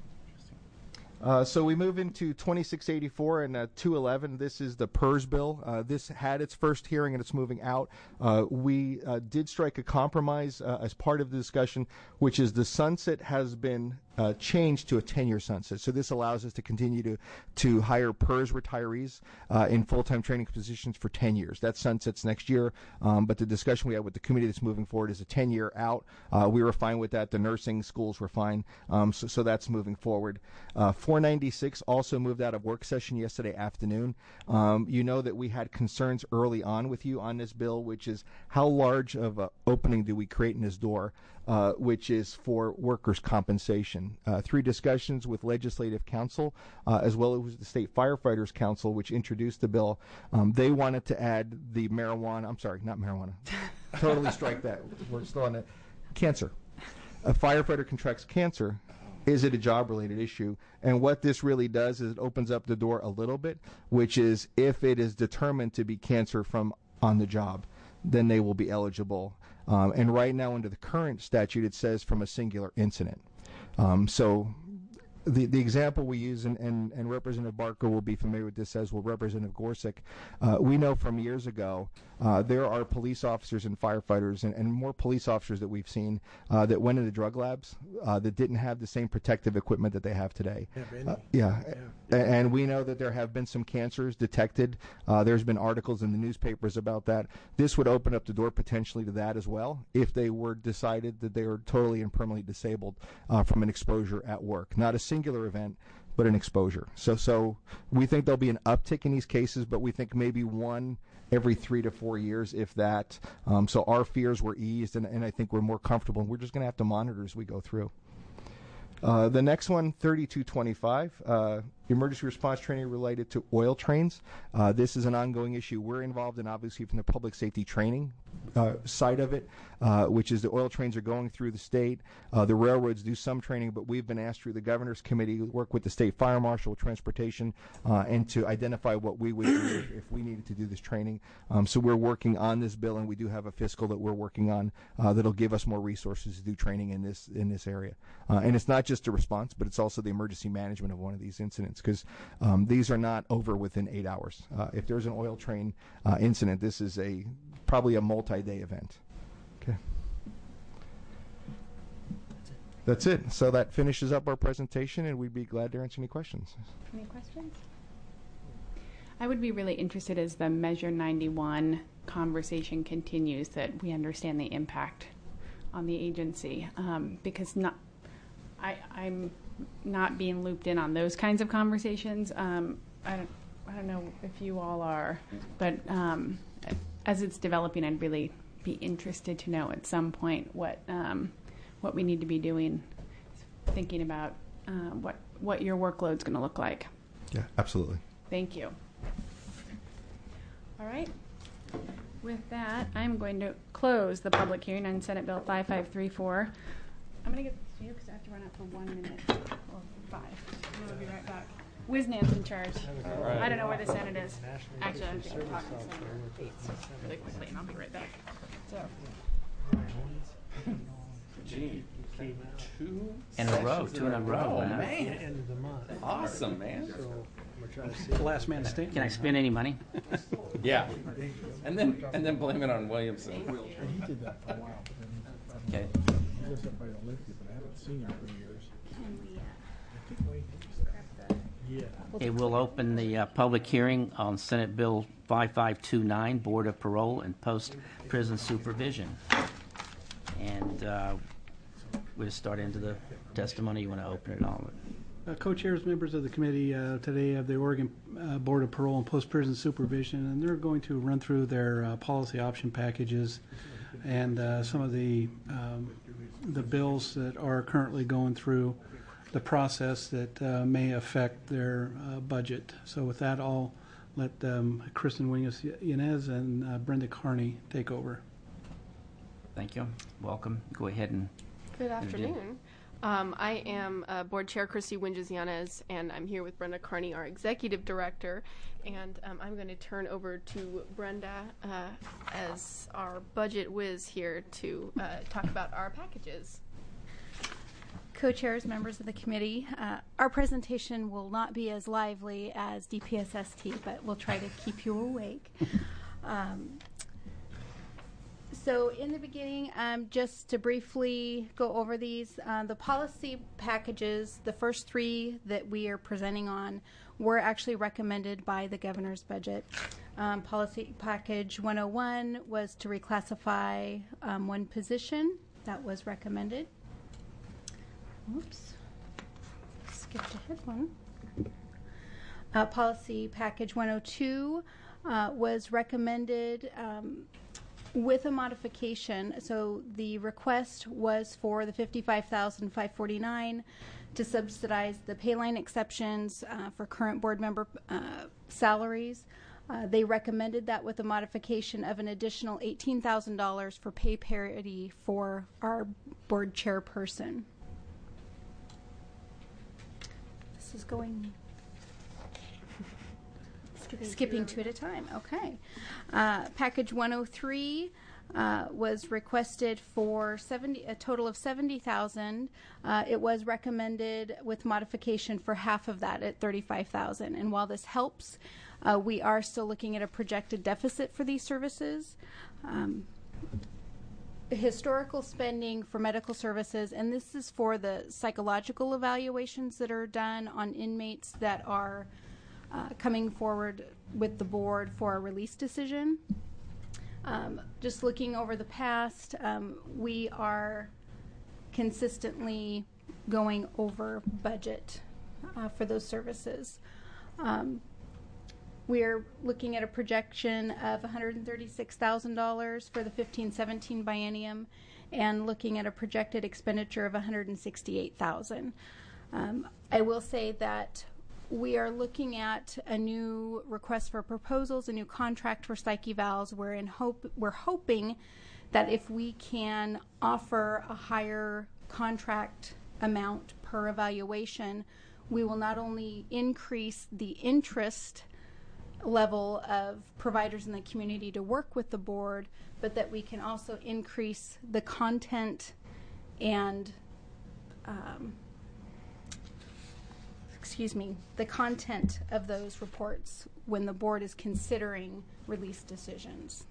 Uh, so we move into twenty-six eighty-four and uh, two eleven. This is the PERS bill. Uh, this had its first hearing and it's moving out. Uh, we uh, did strike a compromise uh, as part of the discussion, which is the sunset has been uh, changed to a ten-year sunset. So this allows us to continue to to hire PERS retirees uh, in full-time training positions for ten years. That sunsets next year, um, but the discussion we had with the committee that's moving forward is a ten-year out. Uh, we were fine with that. The nursing schools were fine, um, so, so that's moving forward. Uh, four ninety-six also moved out of work session yesterday afternoon. Um, you know that we had concerns early on with you on this bill, which is how large of an opening do we create in this door, uh, which is for workers' compensation. Uh, three discussions with Legislative Council, uh, as well as the State Firefighters Council, which introduced the bill. Um, they wanted to add the marijuana, I'm sorry, not marijuana. Totally strike that. We're still on it. Cancer. A firefighter contracts cancer. Is it a job-related issue? And what this really does is it opens up the door a little bit, which is if it is determined to be cancer from on the job, then they will be eligible. Um, and right now, under the current statute, it says from a singular incident. Um, so the, the example we use, and, and, and Representative Barker will be familiar with this, as will Representative Gorsuch, uh, we know from years ago uh, there are police officers and firefighters and, and more police officers that we've seen uh, that went into drug labs uh, that didn't have the same protective equipment that they have today. Yeah, Uh, yeah. Yeah. A- and we know that there have been some cancers detected. Uh, there's been articles in the newspapers about that. This would open up the door potentially to that as well if they were decided that they were totally and permanently disabled uh, from an exposure at work. Not a singular event, but an exposure. So, so we think there'll be an uptick in these cases, but we think maybe one every three to four years, if that. Um, so our fears were eased, and, and I think we're more comfortable. And we're just going to have to monitor as we go through. Uh, the next one, thirty-two twenty-five, uh, emergency response training related to oil trains. Uh, this is an ongoing issue we're involved in, obviously, from the public safety training uh, side of it, uh, which is the oil trains are going through the state. Uh, the railroads do some training, but we've been asked through the governor's committee to work with the state fire marshal, transportation, uh, and to identify what we would do if, if we needed to do this training. Um, so we're working on this bill, and we do have a fiscal that we're working on uh, that'll give us more resources to do training in this in this area. Uh, and it's not just a response, but it's also the emergency management of one of these incidents, because um, these are not over within eight hours. Uh, if there's an oil train uh, incident, this is a probably a multi-day event. Okay. That's it. So that finishes up our presentation, and we'd be glad to answer any questions. Any questions? I would be really interested as the Measure ninety-one conversation continues that we understand the impact on the agency, um, because not, I, I'm not being looped in on those kinds of conversations. Um, I don't, I don't know if you all are, but um, as it's developing, I'd really be interested to know at some point what um, what we need to be doing, thinking about uh, what what your workload's going to look like. Yeah, absolutely. Thank you. All right. With that, I'm going to close the public hearing on Senate Bill five five three four. I'm going to get this to you because I have to run out for one minute or five. I'm going to be right back. Wiznan's in charge. right. I don't know where the Senate is. Actually, I'm going to talk to Senator Bates really quickly, and I'll be right back. So. Gee, two In a row, sessions two in a row. Oh, huh? man. End of the month. Awesome, man. So we're trying to see. Last man standing. Can I spend any money? Yeah. And then and then blame it on Williamson. And he did that for a while, but then Okay. he lives up by Olympia, but I haven't seen him for years. I think Wayne grab that. Yeah. Okay, we'll open the uh, public hearing on Senate Bill five five two nine, Board of Parole and Post-Prison Supervision. And uh, we'll start into the testimony. You want to open it all? Uh, Co-chairs, members of the committee, uh, today have the Oregon uh, Board of Parole and Post-Prison Supervision, and they're going to run through their uh, policy option packages and uh, some of the um, the bills that are currently going through the process that uh, may affect their uh, budget. So with that, I'll let um, Kristen Winges-Yanez and uh, Brenda Carney take over. Thank you. Welcome. Go ahead and Good afternoon. Um, I am uh, Board Chair Christy Winges-Yanez, and I'm here with Brenda Carney, our Executive Director. And um, I'm going to turn over to Brenda uh, as our budget whiz here to uh, talk about our packages. Co-chairs, members of the committee, uh, our presentation will not be as lively as D P S S T, but we'll try to keep you awake. Um, So in the beginning, um, just to briefly go over these, uh, the policy packages, the first three that we are presenting on were actually recommended by the governor's budget. Um, policy package one oh one was to reclassify um, one position. That was recommended. Oops, skipped ahead one. Uh, policy package one oh two uh, was recommended um, with a modification. So the request was for the fifty-five thousand five hundred forty-nine dollars to subsidize the pay line exceptions uh, for current board member uh, salaries. Uh, they recommended that with a modification of an additional eighteen thousand dollars for pay parity for our board chairperson. This is going skipping, skipping two at a time. Okay. Uh, package one oh three uh, was requested for seventy, a total of seventy thousand. Uh, it was recommended with modification for half of that at thirty-five thousand. And while this helps, uh, we are still looking at a projected deficit for these services. Um, historical spending for medical services, and this is for the psychological evaluations that are done on inmates that are uh, coming forward with the board for a release decision. Um, just looking over the past, um, we are consistently going over budget uh, for those services. Um, We're looking at a projection of one hundred thirty-six thousand dollars for the fifteen seventeen biennium and looking at a projected expenditure of one hundred sixty-eight thousand dollars. Um, I will say that we are looking at a new request for proposals, a new contract for psych evals. We're, in hope, we're hoping that if we can offer a higher contract amount per evaluation, we will not only increase the interest level of providers in the community to work with the board, but that we can also increase the content and um, excuse me, the content of those reports when the board is considering release decisions.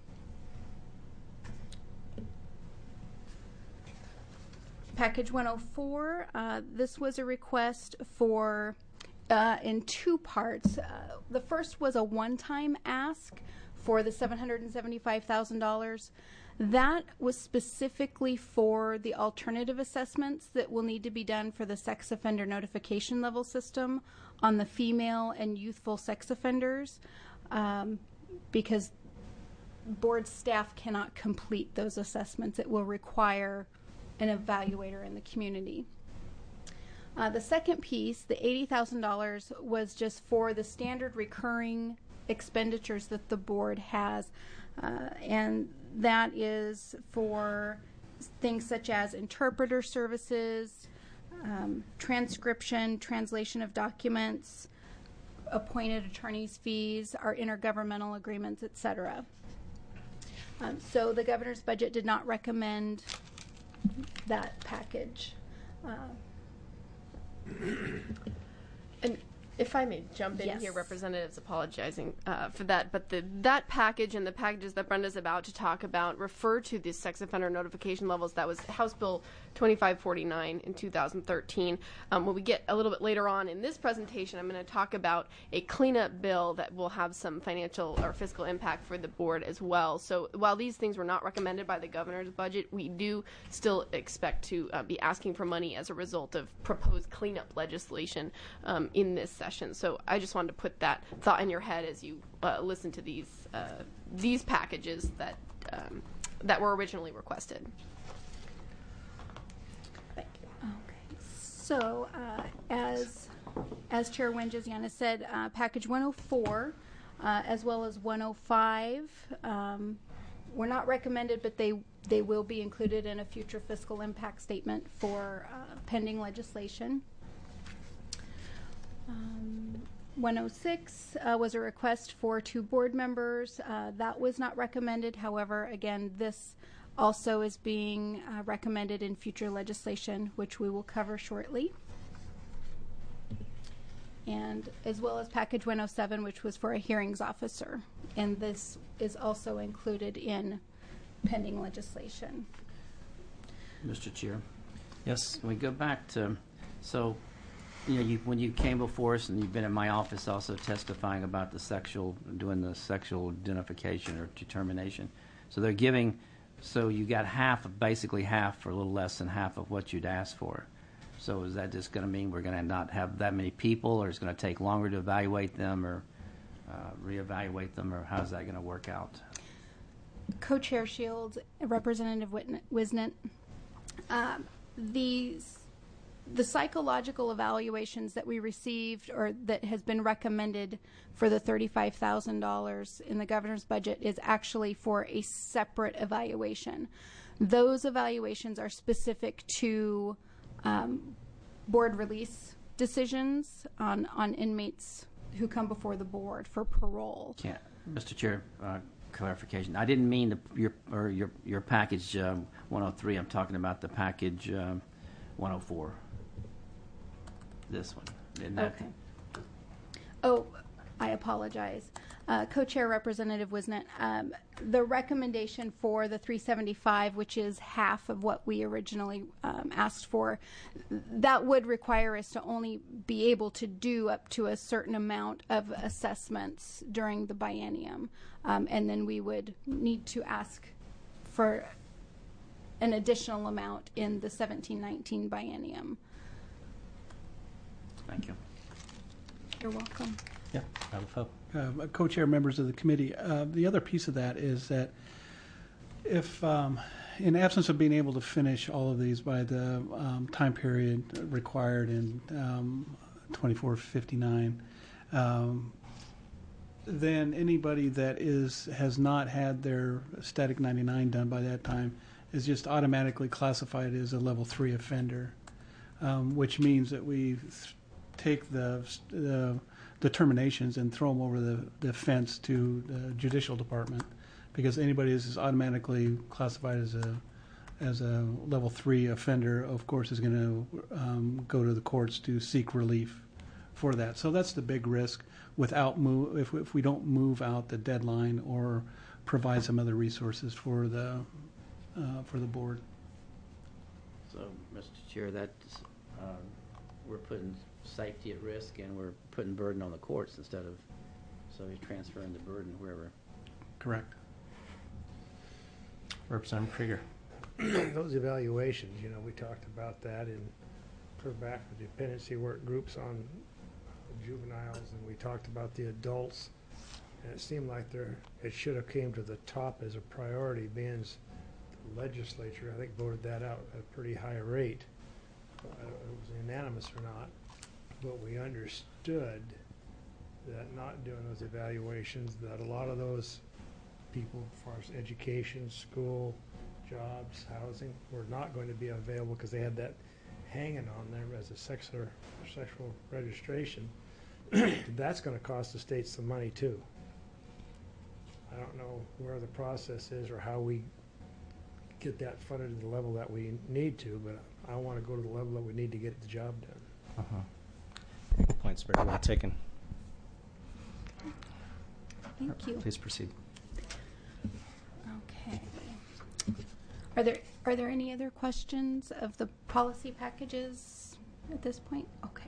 Package one oh four, uh, this was a request for Uh, in two parts. Uh, the first was a one-time ask for the seven hundred seventy-five thousand dollars. That was specifically for the alternative assessments that will need to be done for the sex offender notification level system on the female and youthful sex offenders, um, because board staff cannot complete those assessments. It will require an evaluator in the community. Uh, the second piece, the eighty thousand dollars, was just for the standard recurring expenditures that the board has, uh, and that is for things such as interpreter services, um, transcription, translation of documents, appointed attorneys' fees, our intergovernmental agreements, et cetera. Um, so the governor's budget did not recommend that package. Uh, And if I may jump in Yes. here, representatives apologizing uh, for that, but the that package and the packages that Brenda's about to talk about refer to the sex offender notification levels. That was House Bill twenty-five forty-nine in two thousand thirteen. Um, when we get a little bit later on in this presentation, I'm going to talk about a cleanup bill that will have some financial or fiscal impact for the board as well. So while these things were not recommended by the governor's budget, we do still expect to uh, be asking for money as a result of proposed cleanup legislation um, in this session. So I just wanted to put that thought in your head as you uh, listen to these uh, these packages that um, that were originally requested. Okay, so uh, as as Chair Wenjasiana said, uh, package one oh four uh, as well as one oh five um, were not recommended, but they they will be included in a future fiscal impact statement for uh, pending legislation. Um, one oh six uh, was a request for two board members. Uh, that was not recommended. However, again, this also is being uh, recommended in future legislation, which we will cover shortly. And as well as package one oh seven, which was for a hearings officer. And this is also included in pending legislation. Mister Chair, Yes. can we go back to, so, you know, you, when you came before us, and you've been in my office also testifying about the sexual, doing the sexual identification or determination. So they're giving, so you got half, of basically half, or a little less than half of what you'd asked for. So is that just going to mean we're going to not have that many people, or it's going to take longer to evaluate them, or uh, reevaluate them, or how's that going to work out? Co-Chair Shields, Representative Wisnett, um, these the psychological evaluations that we received, or that has been recommended for the thirty-five thousand dollars in the governor's budget, is actually for a separate evaluation. Those evaluations are specific to um, board release decisions on, on inmates who come before the board for parole. Can't, Mister Chair, uh, clarification. I didn't mean the, your or your your package um, one oh three. I'm talking about the package um, one oh four. This one. Isn't that- Okay. Oh, I apologize. Uh, Co-Chair Representative Wisnett, um, the recommendation for the three seventy-five, which is half of what we originally um, asked for, that would require us to only be able to do up to a certain amount of assessments during the biennium. Um, and then we would need to ask for an additional amount in the seventeen nineteen biennium. Thank you. You're welcome. Yeah, I will vote. Uh, co-chair members of the committee, uh, the other piece of that is that if, um, in absence of being able to finish all of these by the um, time period required in um, twenty-four fifty-nine, um, then anybody that is has not had their static ninety-nine done by that time is just automatically classified as a level three offender, um, which means that we take the the determinations and throw them over the, the fence to the judicial department, because anybody who is automatically classified as a as a level three offender, of course, is going to um, go to the courts to seek relief for that. So that's the big risk without move if, if we don't move out the deadline or provide some other resources for the uh, for the board. So, Mister Chair, that's uh, we're putting safety at risk, and we're putting burden on the courts instead of, so he's transferring the burden wherever. Correct. Representative Krieger. Those evaluations, you know, we talked about that in, for back with the dependency work groups on juveniles, and we talked about the adults, and it seemed like there, it should have came to the top as a priority, being the legislature, I think, voted that out at a pretty high rate. I don't know if it was unanimous or not, but we understood that not doing those evaluations, that a lot of those people, as far as education, school, jobs, housing, were not going to be available because they had that hanging on them as a sexual, sexual registration. That's going to cost the state some money too. I don't know where the process is or how we get that funded to the level that we need to, but I want to go to the level that we need to get the job done. Uh-huh. Points very well taken. Thank you. Please proceed. Okay. Are there are there any other questions of the policy packages at this point? Okay.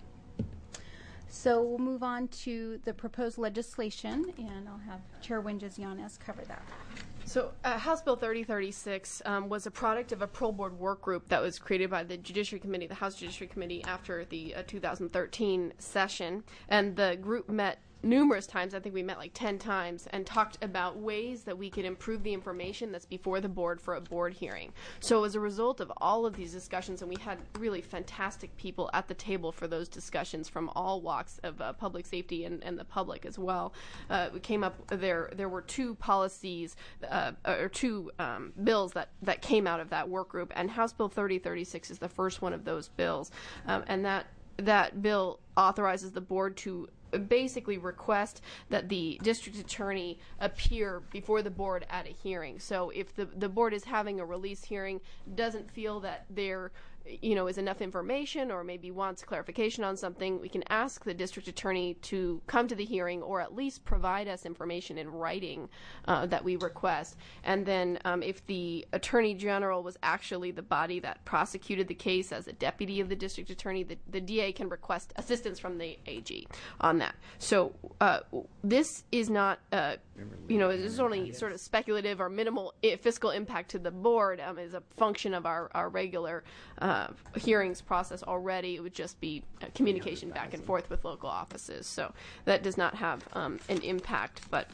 So we'll move on to the proposed legislation, and I'll have Chair Winges-Yanez cover that. So uh, House Bill thirty thirty-six um, was a product of a parole board work group that was created by the Judiciary Committee, the House Judiciary Committee, after the uh, two thousand thirteen session. And the group met numerous times. I think we met like ten times and talked about ways that we could improve the information that's before the board for a board hearing. So as a result of all of these discussions, and we had really fantastic people at the table for those discussions from all walks of uh, public safety and, and the public as well, uh, we came up there there were two policies uh, or two um, bills that that came out of that work group, and House Bill thirty thirty-six is the first one of those bills, um, and that that bill authorizes the board to basically request that the district attorney appear before the board at a hearing. So if the the board is having a release hearing, doesn't feel that there you know is enough information or maybe wants clarification on something, we can ask the district attorney to come to the hearing or at least provide us information in writing uh, that we request. And then um, if the attorney general was actually the body that prosecuted the case as a deputy of the district attorney, the, the D A can request assistance from the A G on that. So uh, this is not uh, you know, this is only sort of speculative or minimal I- fiscal impact to the board, um, is a function of our, our regular uh, hearings process already. It would just be uh, communication back and forth with local offices. So that does not have um, an impact, but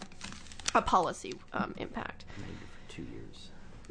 a policy um, impact. Maybe for two years.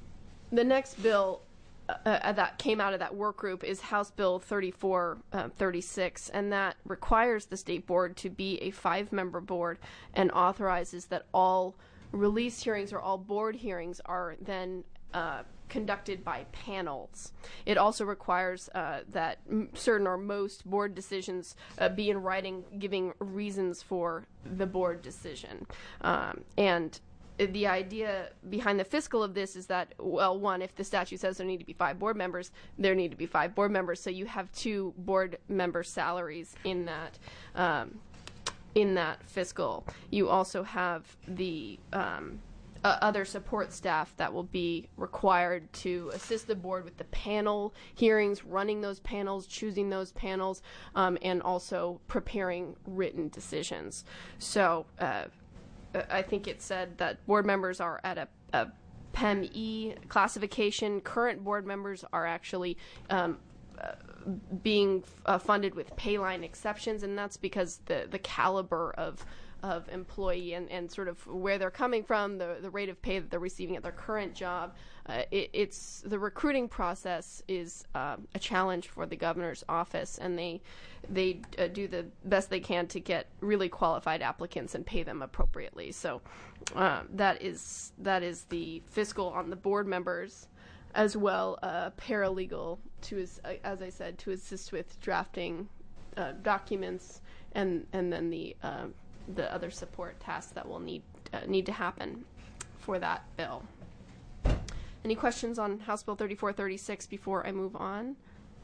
The next bill Uh, that came out of that work group is House Bill thirty-four thirty-six, and that requires the state board to be a five-member board and authorizes that all release hearings or all board hearings are then uh, conducted by panels. It also requires uh, that m- certain or most board decisions uh, be in writing, giving reasons for the board decision. Um, and the idea behind the fiscal of this is that, well, one, if the statute says there need to be five board members, there need to be five board members. So you have two board member salaries in that um, in that fiscal. You also have the um, uh, other support staff that will be required to assist the board with the panel hearings, running those panels, choosing those panels, um, and also preparing written decisions. So uh, I think it said that board members are at a, a P E M E classification. Current board members are actually um, uh, being uh, funded with pay line exceptions, and that's because the, the caliber of of employee and, and sort of where they're coming from, the, the rate of pay that they're receiving at their current job. Uh, it, it's the recruiting process is uh, a challenge for the governor's office, and they they uh, do the best they can to get really qualified applicants and pay them appropriately. So uh, that is that is the fiscal on the board members, as well uh, paralegal to as I said to assist with drafting uh, documents, and and then the uh, the other support tasks that will need uh, need to happen for that bill. Any questions on House Bill thirty-four thirty-six before I move on?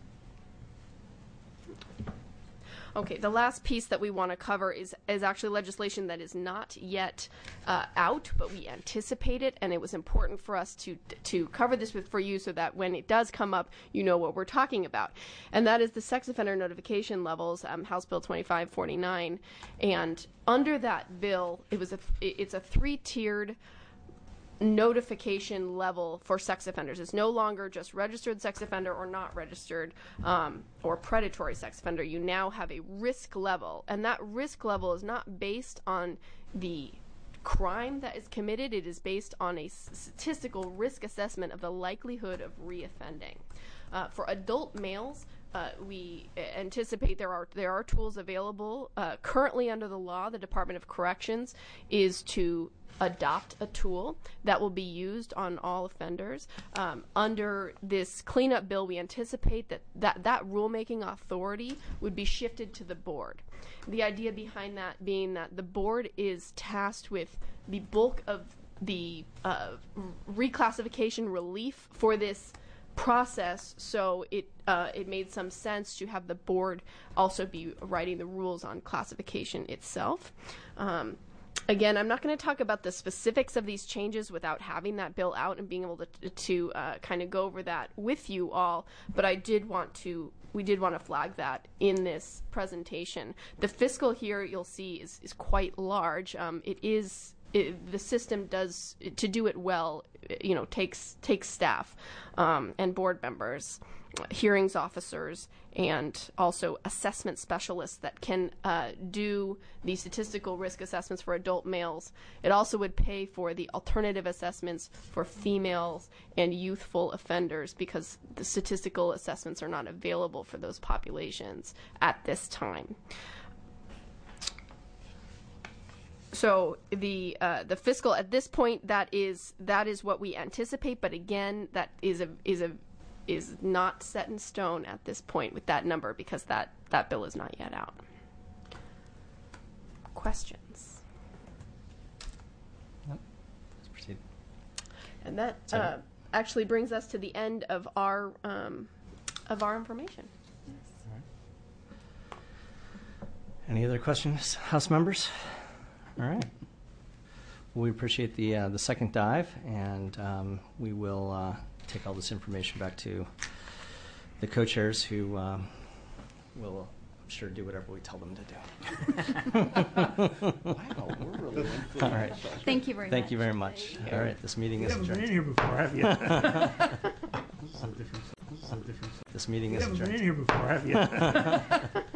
Okay, the last piece that we want to cover is, is actually legislation that is not yet uh, out, but we anticipate it, and it was important for us to to cover this with for you so that when it does come up, you know what we're talking about. And that is the sex offender notification levels, um, House Bill twenty-five forty-nine. And under that bill, it was a it's a three-tiered notification level for sex offenders. It's no longer just registered sex offender or not registered um, or predatory sex offender. You now have a risk level, and that risk level is not based on the crime that is committed. It is based on a statistical risk assessment of the likelihood of reoffending. Uh, for adult males, Uh, we anticipate there are there are tools available uh, currently under the law. The Department of Corrections is to adopt a tool that will be used on all offenders. Um, under this cleanup bill, we anticipate that, that that rulemaking authority would be shifted to the board. The idea behind that being that the board is tasked with the bulk of the uh, reclassification relief for this process, so it uh, it made some sense to have the board also be writing the rules on classification itself. Um, again, I'm not going to talk about the specifics of these changes without having that bill out and being able to to uh, kind of go over that with you all, but I did want to we did want to flag that in this presentation. The fiscal here you'll see is is quite large. Um, it is It, the system does, to do it well, you know, takes takes staff um, and board members, hearings officers, and also assessment specialists that can uh, do the statistical risk assessments for adult males. It also would pay for the alternative assessments for females and youthful offenders, because the statistical assessments are not available for those populations at this time. So the uh, the fiscal at this point, that is that is what we anticipate, but again, that is a is a is not set in stone at this point with that number, because that that bill is not yet out. Questions? Nope. Let's proceed. And that uh, actually brings us to the end of our um, of our information. All right. Any other questions, House members? All right. Well, we appreciate the uh, the second dive, and um, we will uh, take all this information back to the co-chairs, who um, will, I'm sure, do whatever we tell them to do. Wow, we're really influential. All right. Thank you very Thank much. you very much. Thank you. All right. This meeting You is haven't been in adjourned. here before, have you? This meeting You is haven't been adjourned. in here before, have you?